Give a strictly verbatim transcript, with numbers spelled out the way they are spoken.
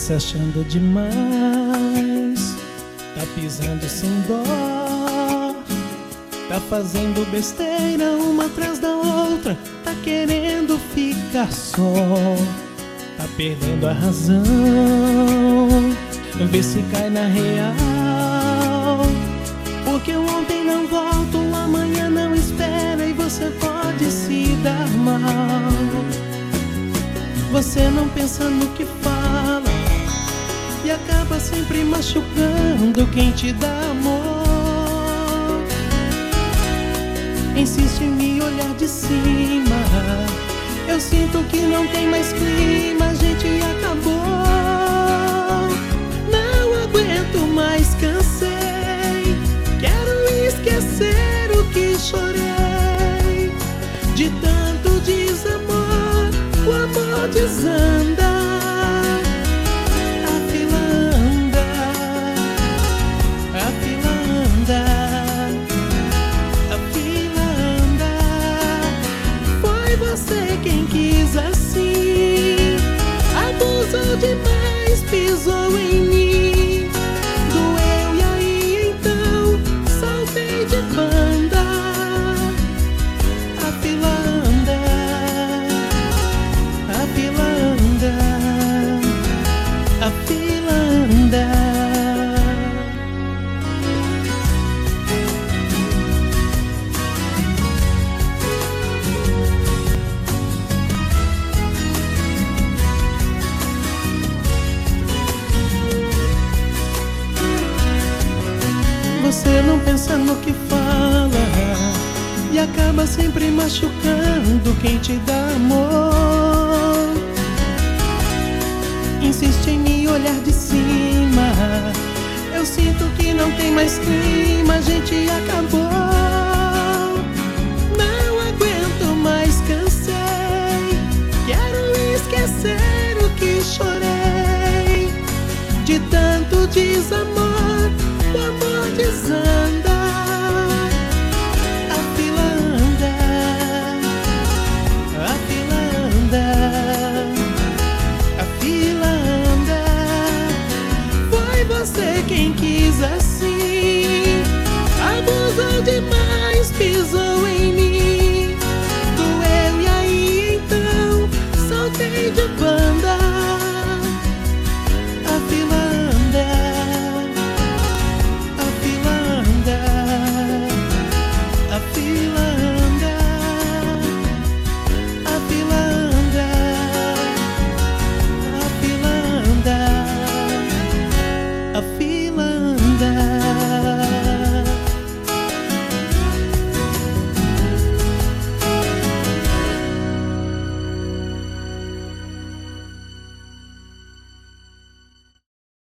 se achando demais, tá pisando sem dó, tá fazendo besteira uma atrás da outra, tá querendo ficar só, tá perdendo a razão. Vê se cai na real, porque o ontem não volta, o amanhã não espera e você pode se dar mal. Você não pensa no que fala e acaba sempre machucando quem te dá amor. Insiste em me olhar de cima, eu sinto que não tem mais clima, a gente acabou. Não aguento mais, cansei, quero esquecer o que chorei. De tanto desamor, o amor desanda, a fila anda, a fila anda, a fila anda. Foi você quem quis assim, abusou demais, pisou em mim, doeu e aí então saltei de banda. A fila anda, a fila anda, a fila anda. Você não pensa no que fala e acaba sempre machucando quem te dá amor. Insiste em me olhar de cima, eu sinto que não tem mais clima, a gente acabou.